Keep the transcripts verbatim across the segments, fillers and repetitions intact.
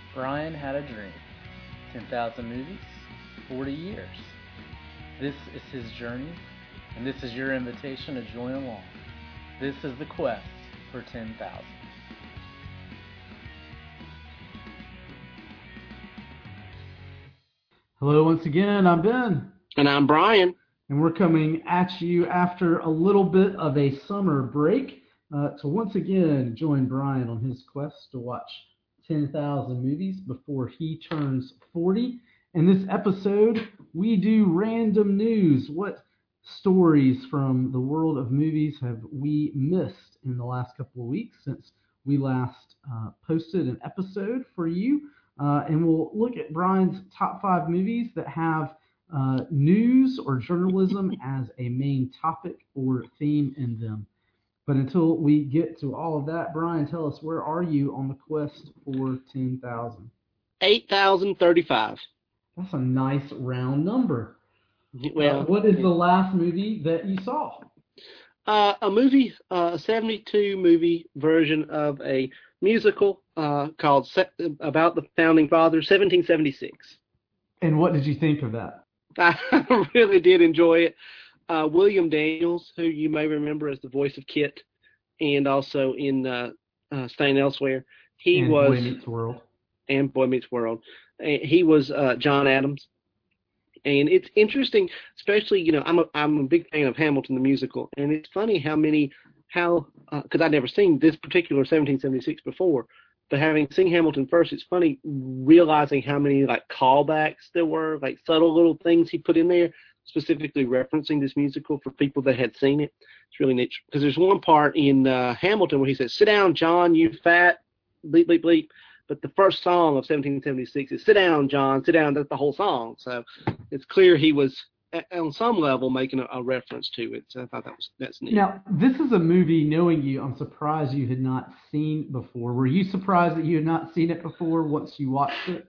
Brian had a dream. ten thousand movies, forty years. This is his journey, and this is your invitation to join along. This is the quest for ten thousand. Hello once again, I'm Ben. And I'm Brian. And we're coming at you after a little bit of a summer break uh, to once again join Brian on his quest to watch ten thousand movies before he turns forty. In this episode, we do random news. What stories from the world of movies have we missed in the last couple of weeks since we last uh, posted an episode for you? Uh, and we'll look at Brian's top five movies that have uh, news or journalism as a main topic or theme in them. But until we get to all of that, Brian, tell us, where are you on the quest for ten thousand? eight thousand thirty-five. That's a nice round number. Well, uh, what is the last movie that you saw? Uh, a movie, uh, a seventy-two movie version of a musical uh, called Se- about the Founding Fathers, seventeen seventy-six. And what did you think of that? I really did enjoy it. Uh, William Daniels, who you may remember as the voice of Kit, and also in uh, uh, Staying Elsewhere, he and was Boy Meets World. And Boy Meets World. He was uh, John Adams. And it's interesting, especially, you know, I'm a, I'm a big fan of Hamilton the musical, and it's funny how many, how, because uh, I'd never seen this particular seventeen seventy-six before, but having seen Hamilton first, it's funny realizing how many, like, callbacks there were, like, subtle little things he put in there, specifically referencing this musical for people that had seen it. It's really neat, because there's one part in uh, Hamilton where he says, "Sit down, John, you fat, bleep, bleep, bleep." But the first song of seventeen seventy-six is "Sit down, John, sit down." That's the whole song. So it's clear he was, on some level, making a, a reference to it. So I thought that was that's neat. Now, this is a movie, knowing you, I'm surprised you had not seen before. Were you surprised that you had not seen it before once you watched it?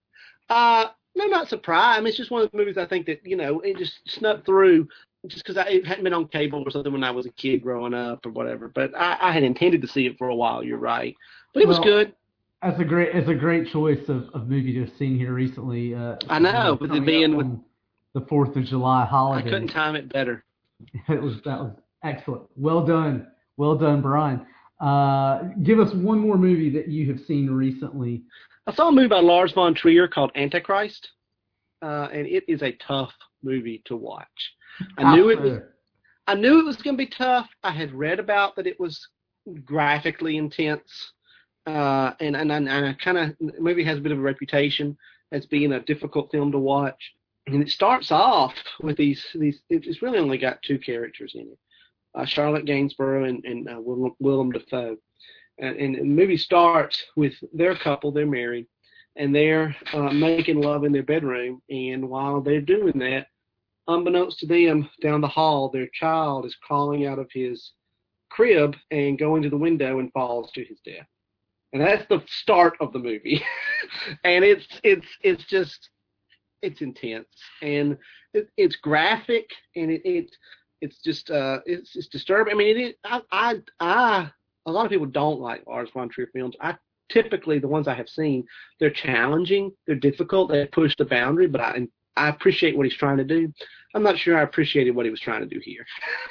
Uh, no, not surprised. I mean, it's just one of the movies I think that, you know, it just snuck through just because it hadn't been on cable or something when I was a kid growing up or whatever. But I, I had intended to see it for a while, you're right. But it well, was good. That's a great, it's a great choice of, of movie to have seen here recently. Uh, I know, with it being with the Fourth of July holiday. I couldn't time it better. It was that was excellent. Well done, well done, Brian. Uh, give us one more movie that you have seen recently. I saw a movie by Lars von Trier called Antichrist, uh, and it is a tough movie to watch. I knew it was. I knew it was going to be tough. I had read about that it was graphically intense. Uh, and, and, and I kind of, the movie has a bit of a reputation as being a difficult film to watch. And it starts off with these, these it's really only got two characters in it, uh, Charlotte Gainsborough and, and uh, Willem, Willem Dafoe. And, and the movie starts with their couple, they're married, and they're uh, making love in their bedroom. And while they're doing that, unbeknownst to them, down the hall, their child is crawling out of his crib and going to the window and falls to his death. And that's the start of the movie. And it's it's it's just it's intense, and it, it's graphic, and it, it it's just uh it's it's disturbing. I mean, it I, I I a lot of people don't like Lars von Trier films. I typically, the ones I have seen, they're challenging, they're difficult, they push the boundary, but I I appreciate what he's trying to do. I'm not sure I appreciated what he was trying to do here.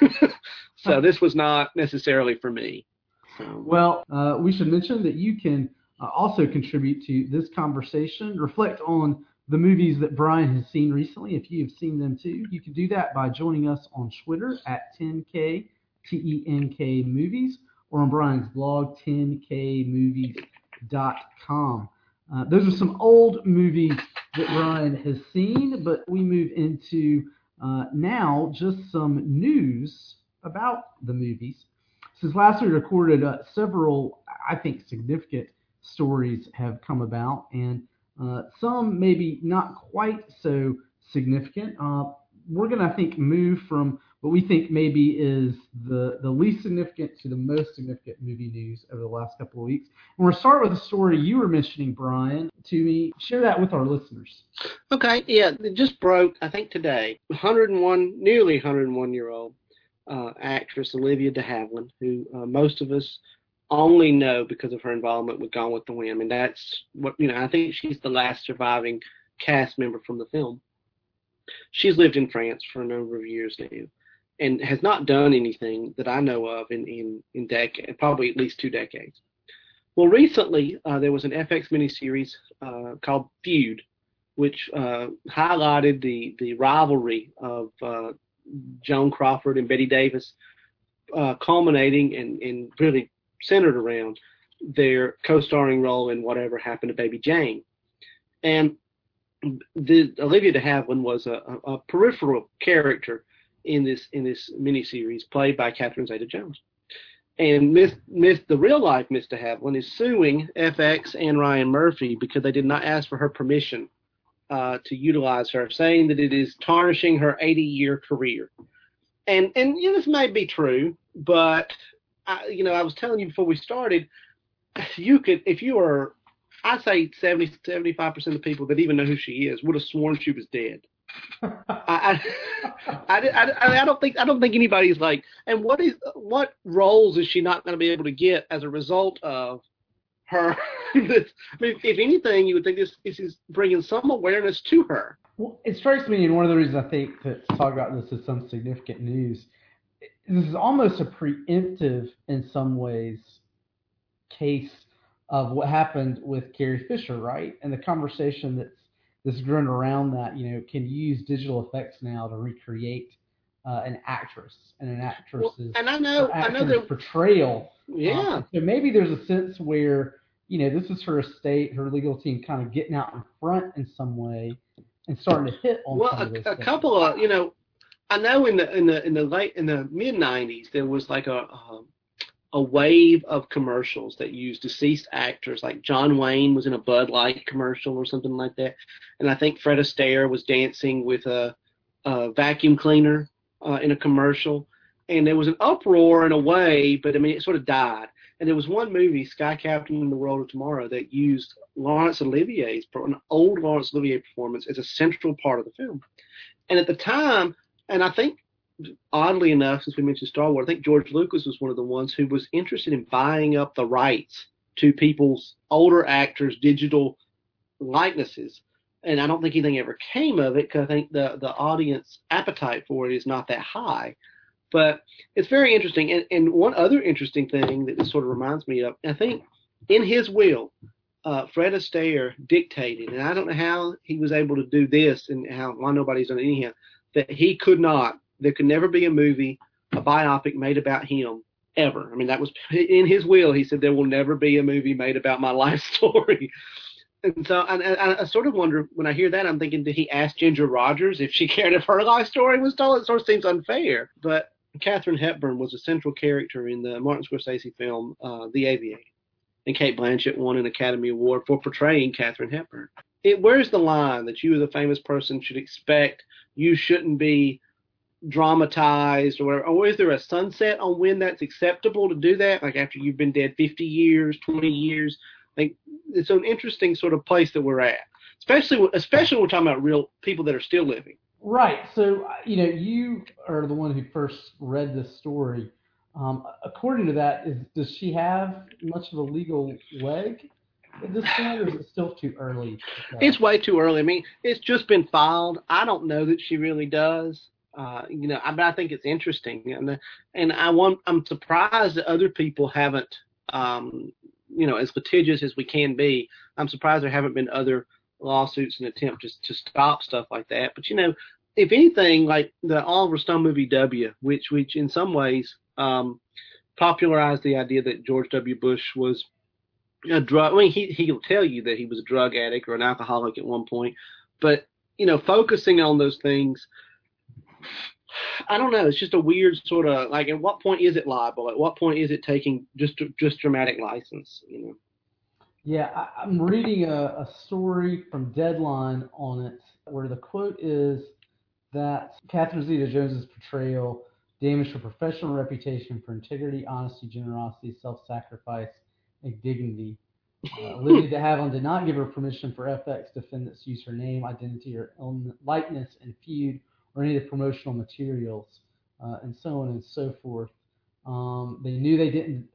So this was not necessarily for me. Well, uh, we should mention that you can uh, also contribute to this conversation, reflect on the movies that Brian has seen recently. If you have seen them too, you can do that by joining us on Twitter at ten K T E N K Movies, or on Brian's blog, ten K movies dot com. Uh, those are some old movies that Brian has seen, but we move into uh, now just some news about the movies. Since last we recorded, uh, several, I think, significant stories have come about, and uh, some maybe not quite so significant. Uh, we're going to, I think, move from what we think maybe is the, the least significant to the most significant movie news over the last couple of weeks. And we'll start with a story you were mentioning, Brian, to me. Share that with our listeners. Okay, yeah, it just broke, I think, today. one hundred one, nearly one hundred one-year-old uh, actress Olivia de Havilland, who uh, most of us only know because of her involvement with Gone with the Wind. And that's what, you know, I think she's the last surviving cast member from the film. She's lived in France for a number of years now and has not done anything that I know of in, in, in decades, probably at least two decades. Well, recently, uh, there was an F X miniseries uh, called Feud, which uh, highlighted the, the rivalry of uh, Joan Crawford and Bette Davis, uh, culminating and, and really centered around their co-starring role in Whatever Happened to Baby Jane. And the, Olivia de Havilland was a, a, a peripheral character in this in this miniseries, played by Catherine Zeta-Jones. And Miss Miss the real life Miss de Havilland is suing F X and Ryan Murphy because they did not ask for her permission uh, to utilize her, saying that it is tarnishing her eighty-year career. And and you know, this may be true, but I, you know, I was telling you before we started, you could, if you were, I'd say seventy, seventy-five percent of the people that even know who she is would have sworn she was dead. I, I, I, I, I don't think I don't think anybody's like, and what is what roles is she not going to be able to get as a result of her? This, I mean, if anything, you would think this, this is bringing some awareness to her. Well, it strikes me, and one of the reasons I think to talk about this is some significant news. This is almost a preemptive, in some ways, case of what happened with Carrie Fisher, right? And the conversation that's that's grown around that, you know, can you use digital effects now to recreate uh, an actress and an actress's well, and I know, I know that, portrayal. Yeah. Um, so maybe there's a sense where, you know, this is her estate, her legal team kind of getting out in front in some way and starting to hit on well, some a, of those a things. couple of, you know, I know in the in the in the late in the mid nineties there was like a um, a wave of commercials that used deceased actors. Like John Wayne was in a Bud Light commercial or something like that, and I think Fred Astaire was dancing with a, a vacuum cleaner uh, in a commercial. And there was an uproar in a way, but I mean it sort of died. And there was one movie, Sky Captain in the World of Tomorrow, that used Laurence Olivier's an old Laurence Olivier performance as a central part of the film. And at the time, and I think, oddly enough, since we mentioned Star Wars, I think George Lucas was one of the ones who was interested in buying up the rights to people's older actors' digital likenesses. And I don't think anything ever came of it because I think the, the audience appetite for it is not that high. But it's very interesting. And, and one other interesting thing that this sort of reminds me of, I think in his will, uh, Fred Astaire dictated, and I don't know how he was able to do this and how why nobody's done it anyhow, that he could not, there could never be a movie, a biopic made about him ever. I mean, that was in his will. He said there will never be a movie made about my life story. And so I, I, I sort of wonder, when I hear that, I'm thinking, did he ask Ginger Rogers if she cared if her life story was told? It sort of seems unfair. But Katharine Hepburn was a central character in the Martin Scorsese film, uh, The Aviator. And Cate Blanchett won an Academy Award for portraying Katharine Hepburn. It, where's the line that you as a famous person should expect you shouldn't be dramatized or whatever? Or is there a sunset on when that's acceptable to do that? Like after you've been dead fifty years, twenty years? Like, it's an interesting sort of place that we're at, especially especially when we're talking about real people that are still living. Right. So, you know, you are the one who first read this story. Um, according to that, is does she have much of a legal leg at this point, or is it still too early? It's way too early. I mean, it's just been filed. I don't know that she really does. Uh, you know, I, but I think it's interesting, and and I want. I'm surprised that other people haven't. Um, you know, as litigious as we can be, I'm surprised there haven't been other lawsuits and attempts to, to stop stuff like that. But, you know, if anything, like the Oliver Stone movie W, which which in some ways um, popularized the idea that George W. Bush was a drug. I mean, he, he'll tell you that he was a drug addict or an alcoholic at one point. But, you know, focusing on those things, I don't know. It's just a weird sort of, like, at what point is it libel? At what point is it taking just just dramatic license, you know? Yeah, I, I'm reading a, a story from Deadline on it where the quote is that Catherine Zeta-Jones' portrayal damaged her professional reputation for integrity, honesty, generosity, self-sacrifice, and dignity. Uh, Olivia de Havilland did not give her permission for F X defendants to use her name, identity, or likeness in Feud or any of the promotional materials, uh, and so on and so forth. Um, they knew they didn't.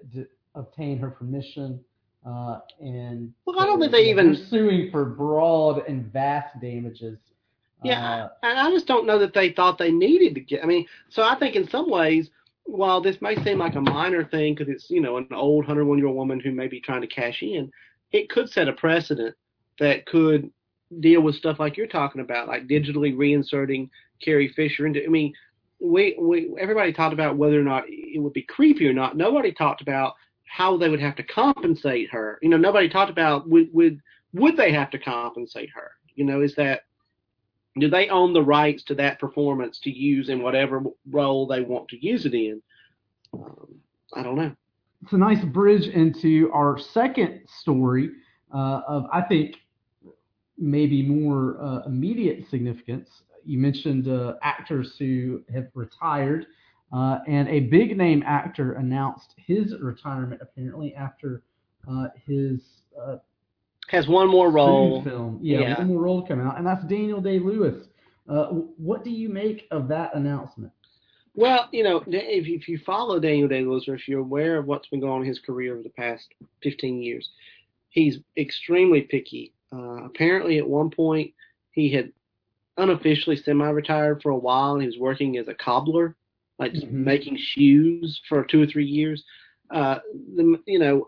obtain her permission. Uh, and well, I don't think they yeah, even they're suing for broad and vast damages. Yeah, uh, and I just don't know that they thought they needed to get. I mean, so I think in some ways, while this may seem like a minor thing because it's you know an old one hundred one year old woman who may be trying to cash in, it could set a precedent that could deal with stuff like you're talking about, like digitally reinserting Carrie Fisher into. I mean, we we everybody talked about whether or not it would be creepy or not. Nobody talked about how they would have to compensate her. You know, nobody talked about would would would they have to compensate her? You know, is that do they own the rights to that performance to use in whatever role they want to use it in? Um, I don't know. It's a nice bridge into our second story uh, of, I think, maybe more uh, immediate significance. You mentioned uh, actors who have retired, uh, and a big name actor announced his retirement apparently after uh, his uh, has one more role film. Yeah, yeah, one more role coming out, and that's Daniel Day-Lewis. Uh, what do you make of that announcement? Well, you know, if if you follow Daniel Day-Lewis, or if you're aware of what's been going on in his career over the past fifteen years, he's extremely picky. Uh, apparently, at one point, he had unofficially semi-retired for a while, and he was working as a cobbler, like mm-hmm. making shoes for two or three years. Uh, the, you know,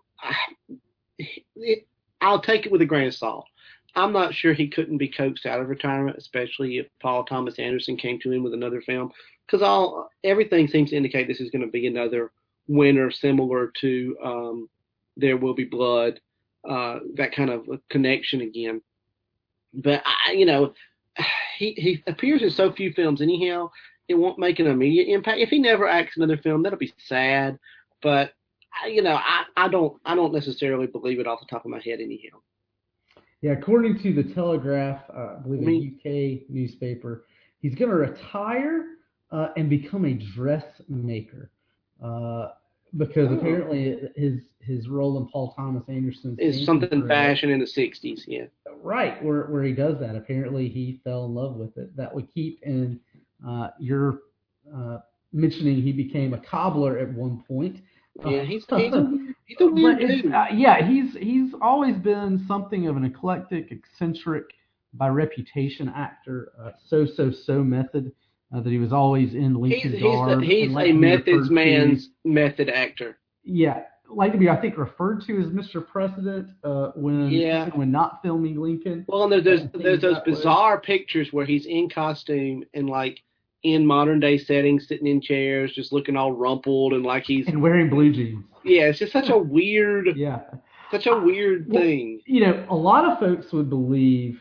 it, I'll take it with a grain of salt. I'm not sure he couldn't be coaxed out of retirement, especially if Paul Thomas Anderson came to him with another film, because all everything seems to indicate this is going to be another winner similar to um, There Will Be Blood, uh, that kind of connection again. But I, you know, he he appears in so few films anyhow, it won't make an immediate impact. If he never acts another film, that'll be sad. But you know, I, I don't I don't necessarily believe it off the top of my head anyhow. Yeah, according to the Telegraph, uh, I believe a U K newspaper, he's going to retire uh, and become a dressmaker uh, because oh. apparently his his role in Paul Thomas Anderson's is something fashion in the sixties, yeah. Right, where where he does that. Apparently he fell in love with it. That would keep in uh, your uh, mentioning he became a cobbler at one point. Yeah, he's he's a, he's a weird dude. Uh, yeah, he's he's always been something of an eclectic, eccentric, by reputation actor. Uh, so so so method uh, that he was always in Lincoln he's, garb. He's, he's a methods man's to, method actor. Yeah, like to be I think referred to as Mister President uh, when yeah. when not filming Lincoln. Well, and there's there's, there's those bizarre way. pictures where he's in costume and like. in modern day settings, sitting in chairs, just looking all rumpled and like he's and wearing blue jeans. Yeah, it's just such a weird, yeah, such a weird well, thing. You know, a lot of folks would believe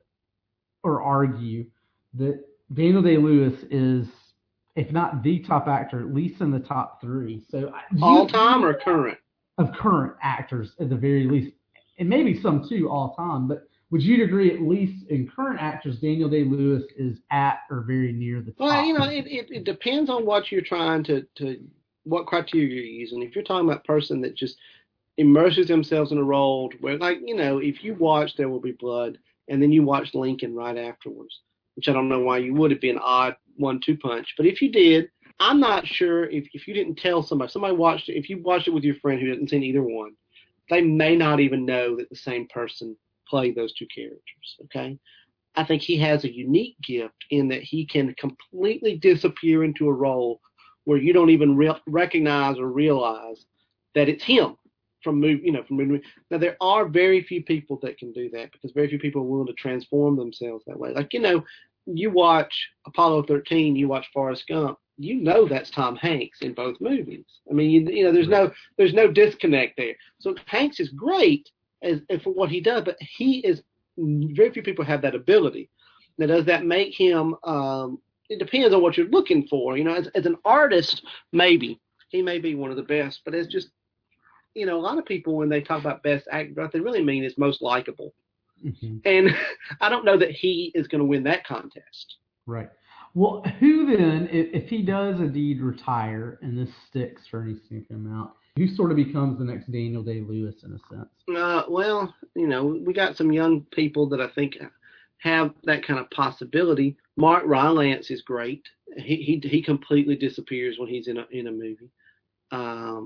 or argue that Daniel Day-Lewis is, if not the top actor, at least in the top three. So all time or current? Of current actors, at the very least, and maybe some too all time, but. Would you agree, at least in current actors, Daniel Day-Lewis is at or very near the top? Well, you know, it, it, it depends on what you're trying to, to, what criteria you're using. If you're talking about a person that just immerses themselves in a role where, like, you know, if you watch There Will Be Blood and then you watch Lincoln right afterwards, which I don't know why you would, have been an odd one two punch. But if you did, I'm not sure if, if you didn't tell somebody, somebody watched it, if you watched it with your friend who hadn't seen either one, they may not even know that the same person play those two characters, okay? I think he has a unique gift in that he can completely disappear into a role where you don't even re- recognize or realize that it's him from movie, you know, from movie. Now, there are very few people that can do that because very few people are willing to transform themselves that way. Like, you know, you watch Apollo thirteen, you watch Forrest Gump, you know that's Tom Hanks in both movies. I mean, you, you know, there's no there's no disconnect there. So Hanks is great as, as for what he does, but he is very few people have that ability. Now, does that make him? Um, it depends on what you're looking for. You know, as as an artist, maybe he may be one of the best, but as just you know, a lot of people when they talk about best actor, what they really mean is most likable. Mm-hmm. And I don't know that he is going to win that contest. Right. Well, who then, if, if he does indeed retire and this sticks for any significant amount, who sort of becomes the next Daniel Day-Lewis in a sense? Uh, well, you know, we got some young people that I think have that kind of possibility. Mark Rylance is great. He he he completely disappears when he's in a in a movie. Um,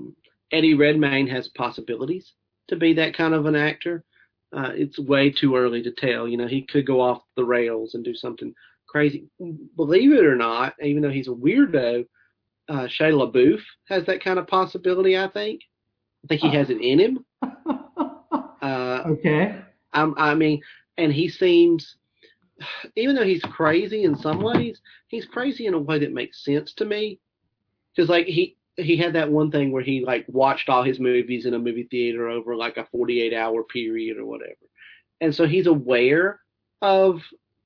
Eddie Redmayne has possibilities to be that kind of an actor. Uh, it's way too early to tell. You know, he could go off the rails and do something crazy. Believe it or not, even though he's a weirdo, uh, Shia LaBeouf has that kind of possibility, I think. I think he has it in him. Uh, okay. I, I mean, and he seems, even though he's crazy in some ways, he's crazy in a way that makes sense to me. Because, like, he, he had that one thing where he, like, watched all his movies in a movie theater over, like, a forty-eight hour period or whatever. And so he's aware of,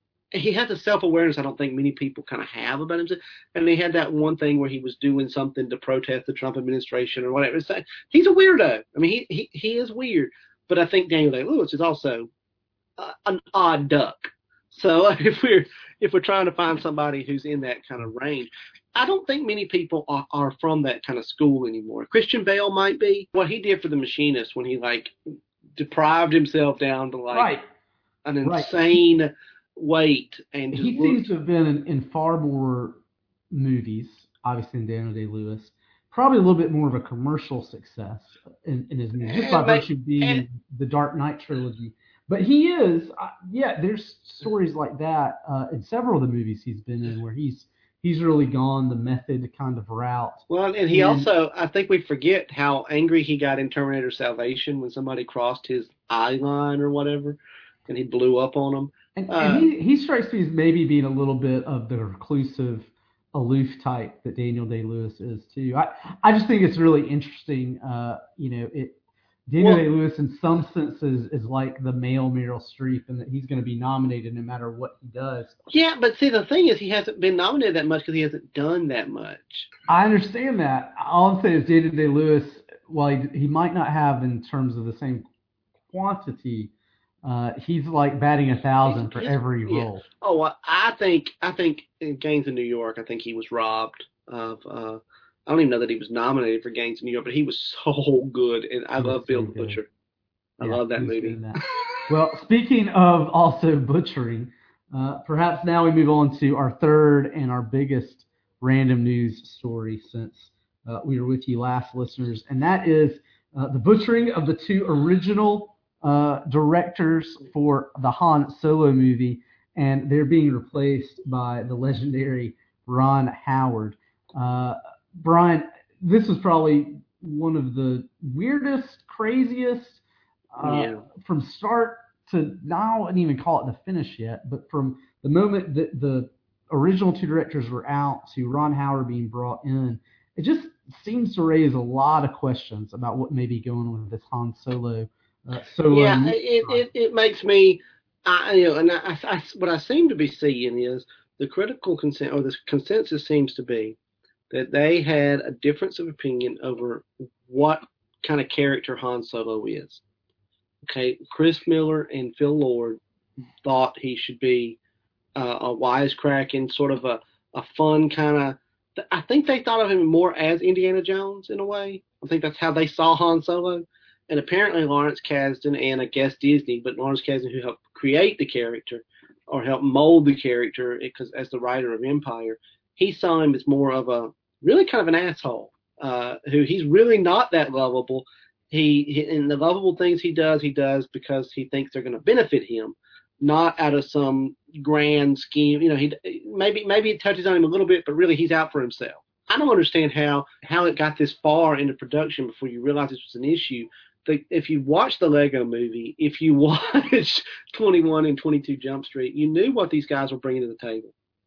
he has a self-awareness I don't think many people kind of have about himself. And he had that one thing where he was doing something to protest the Trump administration or whatever. So he's a weirdo. I mean, he, he, he is weird. But I think Daniel Day-Lewis is also uh, an odd duck. So if we're if we're trying to find somebody who's in that kind of range, I don't think many people are, are from that kind of school anymore. Christian Bale might be. What he did for The Machinist when he like deprived himself down to like right. an insane right. weight, and just he looked, seems to have been in, in far more movies, obviously in Daniel Day-Lewis. Probably a little bit more of a commercial success in, in his movies, just by virtue of being in the Dark Knight trilogy. But he is, uh, yeah, there's stories like that uh, in several of the movies he's been in where he's he's really gone the method kind of route. Well, and he and, also, I think we forget how angry he got in Terminator Salvation when somebody crossed his eye line or whatever, and he blew up on them. And, uh, and he, he strikes me as maybe being a little bit of the reclusive, aloof type that Daniel Day-Lewis is too. I, I just think it's really interesting. Uh, you know, it Daniel well, Day-Lewis in some senses is like the male Meryl Streep, and that he's going to be nominated no matter what he does. Yeah, but see, the thing is, he hasn't been nominated that much because he hasn't done that much. I understand that. All I'm saying is Daniel Day-Lewis, while he, he might not have in terms of the same quantity, uh, he's like batting a thousand he's, for he's, every yeah. role. Oh, well, I think I think in Gangs of New York, I think he was robbed of. Uh, I don't even know that he was nominated for Gangs of New York, but he was so good, and I he love Bill so the Butcher. I yeah, love that movie. That. Well, speaking of also butchering, uh, perhaps now we move on to our third and our biggest random news story since uh, we were with you last, listeners, and that is uh, the butchering of the two original uh, directors for the Han Solo movie, and they're being replaced by the legendary Ron Howard. Uh, Brian, this was probably one of the weirdest, craziest, uh, yeah. from start to now, I wouldn't even call it the finish yet, but from the moment that the original two directors were out to Ron Howard being brought in, it just seems to raise a lot of questions about what may be going on with this Han Solo. Uh, Solo yeah, it, it it makes me, I, you know, and I, I, what I seem to be seeing is the critical consent, or the consensus seems to be that they had a difference of opinion over what kind of character Han Solo is. Okay, Chris Miller and Phil Lord thought he should be uh, a wisecracking, sort of a, a fun kind of, I think they thought of him more as Indiana Jones in a way. I think that's how they saw Han Solo. And apparently Lawrence Kasdan, and I guess Disney, but Lawrence Kasdan, who helped create the character or helped mold the character because as the writer of Empire, he saw him as more of a really kind of an asshole, uh, who he's really not that lovable. He, he in the lovable things he does, he does because he thinks they're going to benefit him, not out of some grand scheme. You know, he maybe maybe it touches on him a little bit, but really he's out for himself. I don't understand how how it got this far into production before you realized this was an issue. The, if you watch the Lego movie, if you watch twenty-one and twenty-two Jump Street, you knew what these guys were bringing to the table.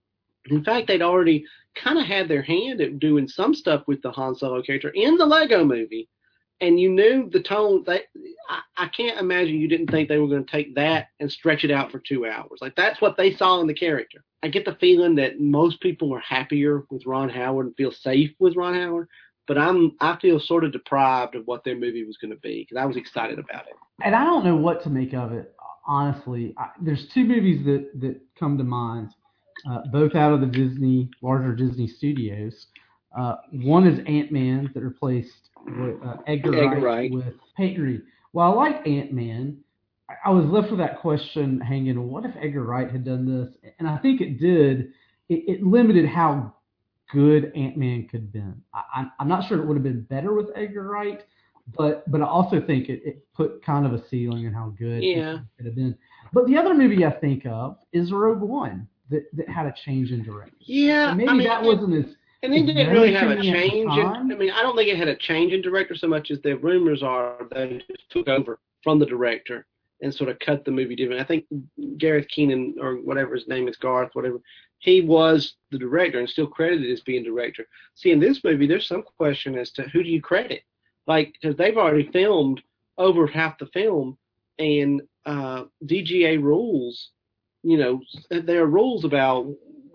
In fact, they'd already kind of had their hand at doing some stuff with the Han Solo character in the Lego movie, and you knew the tone. That I, I can't imagine you didn't think they were going to take that and stretch it out for two hours. Like that's what they saw in the character. I get the feeling that most people are happier with Ron Howard and feel safe with Ron Howard, but I'm I feel sort of deprived of what their movie was going to be because I was excited about it. And I don't know what to make of it, honestly. I, there's two movies that, that come to mind. Uh, both out of the Disney, larger Disney studios. Uh, one is Ant-Man that replaced with, uh, Edgar, Edgar Wright, Wright with Peyton Reed. Well, I like Ant-Man. I, I was left with that question hanging, what if Edgar Wright had done this? And I think it did. It, it limited how good Ant-Man could have been. I, I'm, I'm not sure it would have been better with Edgar Wright, but but I also think it, it put kind of a ceiling on how good Yeah. it could have been. But the other movie I think of is Rogue One that, that had a change in direction. Yeah, so maybe I mean, that wasn't as and it as didn't really known have to a me at the change. In, time. I mean, I don't think it had a change in director so much as the rumors are that it took over from the director and sort of cut the movie different. I think Gareth Keenan, or whatever his name is, Garth, whatever, he was the director and still credited as being director. See, in this movie, there's some question as to who do you credit? Like, because they've already filmed over half the film, and uh, D G A rules, you know, there are rules about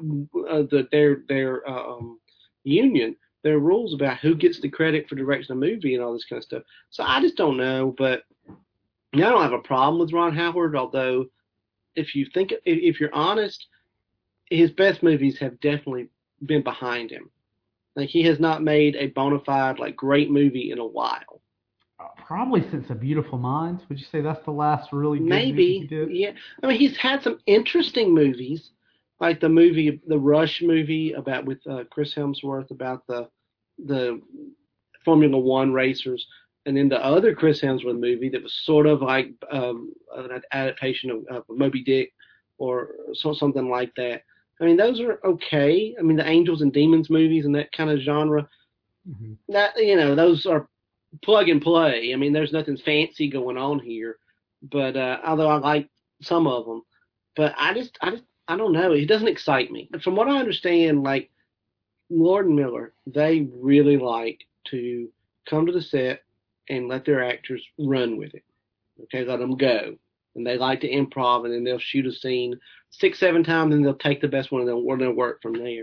uh, the, their their um, union. There are rules about who gets the credit for directing a movie and all this kind of stuff. So I just don't know, but I don't have a problem with Ron Howard, although if you think, if you're honest, his best movies have definitely been behind him. Like, he has not made a bona fide, like, great movie in a while. Uh, probably since A Beautiful Mind. Would you say that's the last really good Maybe, movie he did? yeah. I mean, he's had some interesting movies, like the movie, the Rush movie about with uh, Chris Hemsworth about the the Formula One racers, and then the other Chris Hemsworth movie that was sort of like um, an adaptation of, of Moby Dick or so, something like that. I mean, those are okay. I mean, the Angels and Demons movies and that kind of genre, mm-hmm. that you know, those are plug and play. I mean, there's nothing fancy going on here. But uh, although I like some of them, but I just, I just, I don't know. It doesn't excite me. From what I understand, like Lord and Miller, they really like to come to the set and let their actors run with it. Okay, let them go. And they like to improv, and then they'll shoot a scene six, seven times, and they'll take the best one, and they'll, they'll work from there.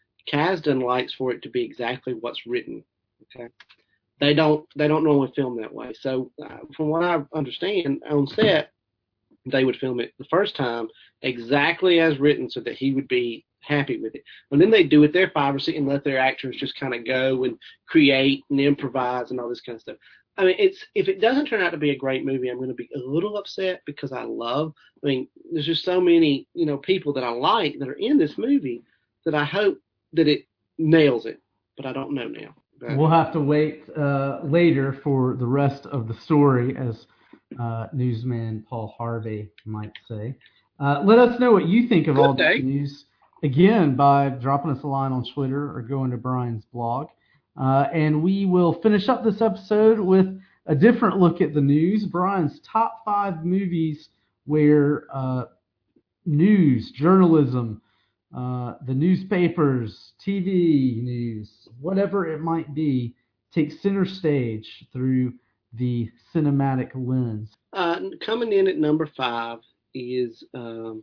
Kasdan likes for it to be exactly what's written. Okay, they don't they don't normally film that way. So uh, from what I understand, on set, they would film it the first time exactly as written, so that he would be happy with it. And then they do it their five or six and let their actors just kind of go and create and improvise and all this kind of stuff. I mean, it's if it doesn't turn out to be a great movie, I'm going to be a little upset because I love. I mean, there's just so many, you know, people that I like that are in this movie that I hope that it nails it, but I don't know now. But we'll have to wait uh, later for the rest of the story, as uh, newsman Paul Harvey might say. Uh, let us know what you think of Good all day. this news, again, by dropping us a line on Twitter or going to Brian's blog. Uh, and we will finish up this episode with a different look at the news. Brian's top five movies where uh, news, journalism, uh, the newspapers, T V news, whatever it might be, takes center stage through the cinematic lens. Uh, coming in at number five is um,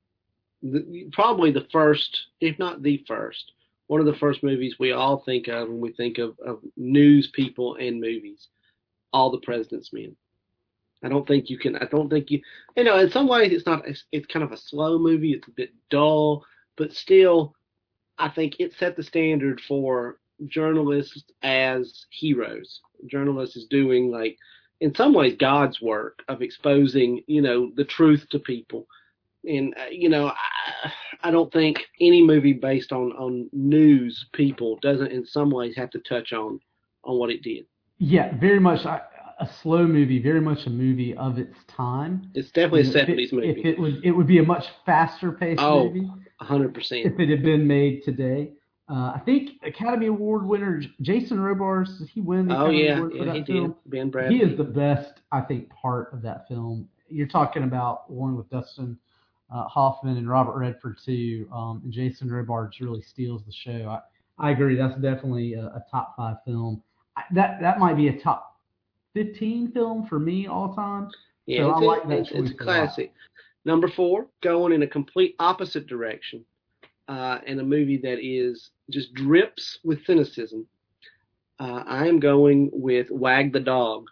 the, probably the first, if not the first, one of the first movies we all think of when we think of, of news people and movies. All the President's Men. I don't think you can, I don't think you, you know, in some ways it's not, it's, it's kind of a slow movie. It's a bit dull, but still, I think it set the standard for journalists as heroes. Journalists is doing, like, in some ways, God's work of exposing, you know, the truth to people. And, uh, you know, I, I don't think any movie based on, on news people doesn't in some ways have to touch on, on what it did. Yeah, very much a, a slow movie, very much a movie of its time. It's definitely you know, a seventies if it, movie. If it, would, it would be a much faster-paced oh, movie. one hundred percent. If it had been made today. Uh, I think Academy Award winner Jason Robards, did he win the oh, Academy yeah, Award for yeah, that he film? did. Ben Bradley. He is the best, I think, part of that film. You're talking about one with Dustin uh, Hoffman and Robert Redford, too, um, and Jason Robards really steals the show. I, I agree. That's definitely a, a top five film. I, that that might be a top fifteen film for me all time. Yeah, so it's, I like a, that it's, choice it's a a lot. classic. Number four, going in a complete opposite direction, uh, and a movie that is just drips with cynicism. Uh, I am going with Wag the Dog.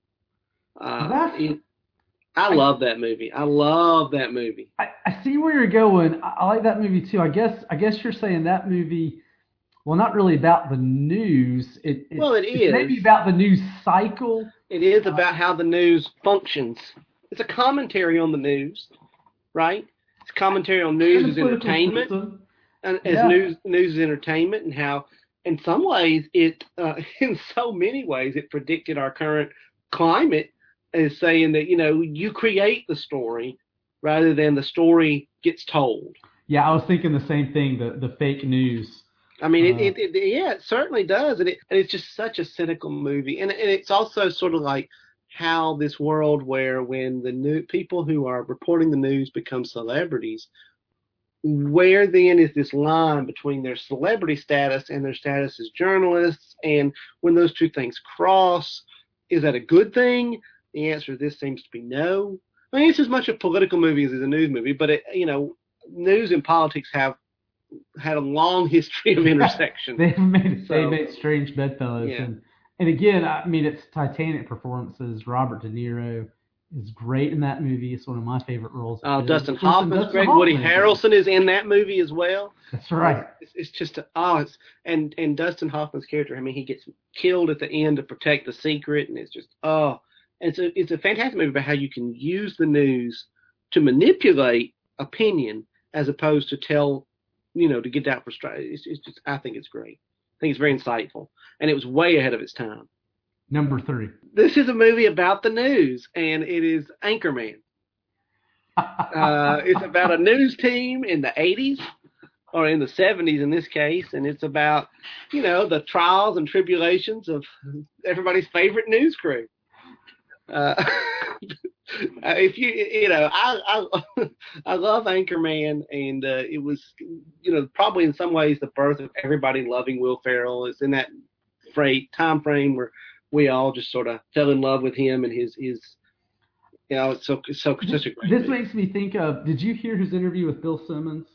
Uh, it, I love that movie. I love that movie. I, I see where you're going. I, I like that movie too. I guess I guess you're saying that movie, well, not really about the news. It, it well, it it's is. maybe about the news cycle. It is uh, about how the news functions. It's a commentary on the news, right? It's commentary on news as entertainment. System. and as Yeah. news news entertainment, and how in some ways it uh, in so many ways it predicted our current climate, as saying that you know you create the story rather than the story gets told. Yeah, I was thinking the same thing. The the fake news. I mean, Uh, it, it, it yeah, it certainly does, and, it, and it's just such a cynical movie, and, and it's also sort of like how this world where when the new people who are reporting the news become celebrities, where then is this line between their celebrity status and their status as journalists, and when those two things cross, is that a good thing? The answer to this seems to be no. I mean, it's as much a political movie as it's a news movie, but it, you know, news and politics have had a long history of intersection. They've made So, they made strange bedfellows, yeah. and and again, I mean, it's Titanic performances. Robert De Niro is great in that movie. It's one of my favorite roles. Uh, It is. Dustin Listen, Hoffman's Dustin great. Hoffman Woody is Harrelson is in that movie as well. great. That's right. It's, it's just a, oh, it's and and Dustin Hoffman's character. I mean, he gets killed at the end to protect the secret, and it's just oh, it's a it's a fantastic movie about how you can use the news to manipulate opinion as opposed to tell, you know, to get that frustrated. It's, it's just I think it's great. I think it's very insightful, and it was way ahead of its time. Number three. This is a movie about the news, and it is Anchorman. Uh, it's about a news team in the eighties, or in the seventies in this case, and it's about, you know, the trials and tribulations of everybody's favorite news crew. Uh, if you, you know, I, I, I love Anchorman, and uh, it was, you know, probably in some ways the birth of everybody loving Will Ferrell. It's in that freight time frame where we all just sort of fell in love with him and his, his, you know, it's so, so such a great This movie. makes me think of. Did you hear his interview with Bill Simmons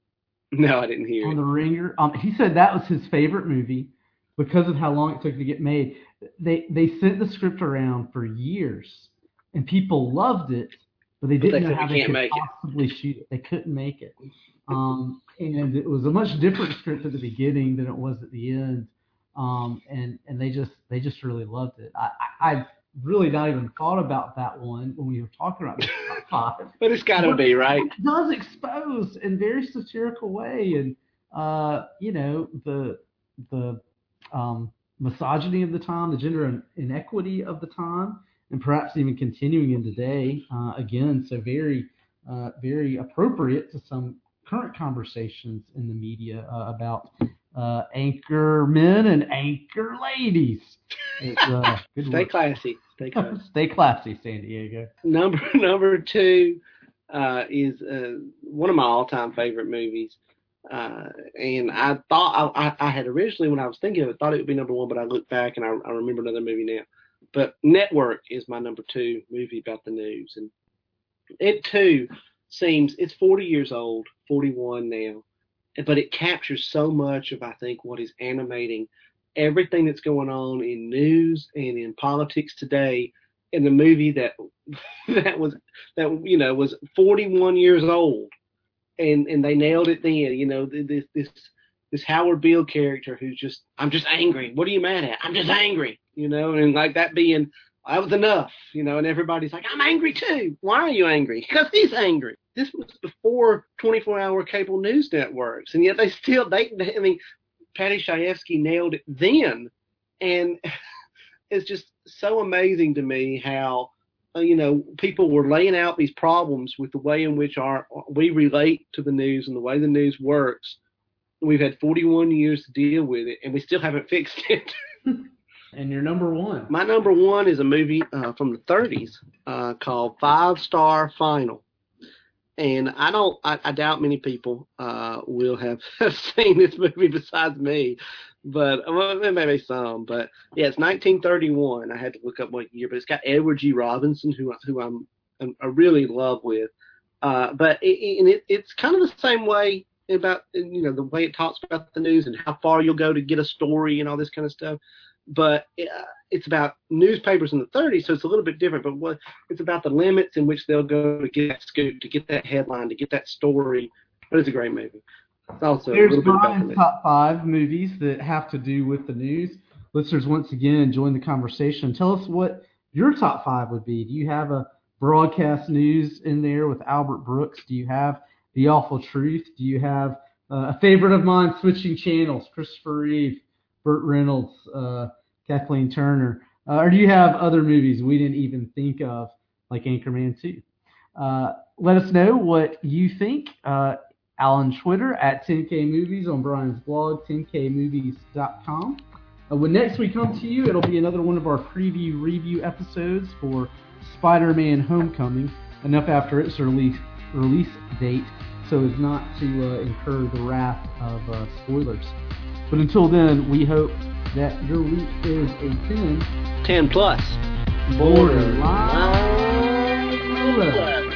No, I didn't hear on it. The Ringer? Um, he said that was his favorite movie because of how long it took to get made. They they sent the script around for years, and people loved it, but they But didn't they know said how we they can't could make it. possibly shoot it. They couldn't make it. Um, and it was a much different script at the beginning than it was at the end. Um, and and they just they just really loved it. I, I I've really not even thought about that one when we were talking about the top five. But it's got to But be, right? It does expose in very satirical way, and uh, you know, the the um, misogyny of the time, the gender inequity of the time, and perhaps even continuing in today. Uh, again, so very uh, very appropriate to some current conversations in the media uh, about uh, anchor men and anchor ladies. It's, uh, good Stay work. classy. Stay classy. Stay classy, San Diego. Number number two uh, is uh, one of my all-time favorite movies, uh, and I thought I, I had originally, when I was thinking of it, thought it would be number one, but I look back and I, I remember another movie now. But Network is my number two movie about the news, and it too seems it's forty years old, forty-one now, but it captures so much of, I think, what is animating everything that's going on in news and in politics today in the movie that that was that you know was forty-one years old, and and they nailed it then. You know, this this this Howard Beale character who's just, I'm just angry. What are you mad at? I'm just angry. You know, and like that being, that was enough. You know, and everybody's like, I'm angry too. Why are you angry? Because he's angry. This was before twenty-four hour cable news networks, and yet they still they, they I mean. Patty Chayefsky nailed it then, and it's just so amazing to me how uh, you know people were laying out these problems with the way in which our we relate to the news and the way the news works. We've had forty-one years to deal with it, and we still haven't fixed it. And your number one? My number one is a movie uh, from the thirties uh, called Five Star Final. And I don't, I, I doubt many people uh, will have, have seen this movie besides me, but well, maybe some. But yeah, it's nineteen thirty-one. I had to look up what year, but it's got Edward G. Robinson, who who I'm, I'm I really love with. Uh, but it, and it, it's kind of the same way about, you know, the way it talks about the news and how far you'll go to get a story and all this kind of stuff. But uh, it's about newspapers in the thirties, so it's a little bit different. But what it's about the limits in which they'll go to get that scoop, to get that headline, to get that story. But it's a great movie. It's also There's a little bit about the Brian's news. top five movies that have to do with the news. Listeners, once again, join the conversation. Tell us what your top five would be. Do you have a broadcast news in there with Albert Brooks? Do you have The Awful Truth? Do you have Uh, a favorite of mine, switching channels, Christopher Reeve, Burt Reynolds, uh, Kathleen Turner. Uh, or do you have other movies we didn't even think of, like Anchorman two? Uh, let us know what you think. Uh, Alan Twitter at ten K Movies, on Brian's blog, ten K movies dot com. Uh, when next we come to you, it'll be another one of our preview review episodes for Spider-Man Homecoming, enough after its release, release date, so as not to uh, incur the wrath of uh, spoilers. But until then, we hope that your week is a ten. ten plus. Borderline.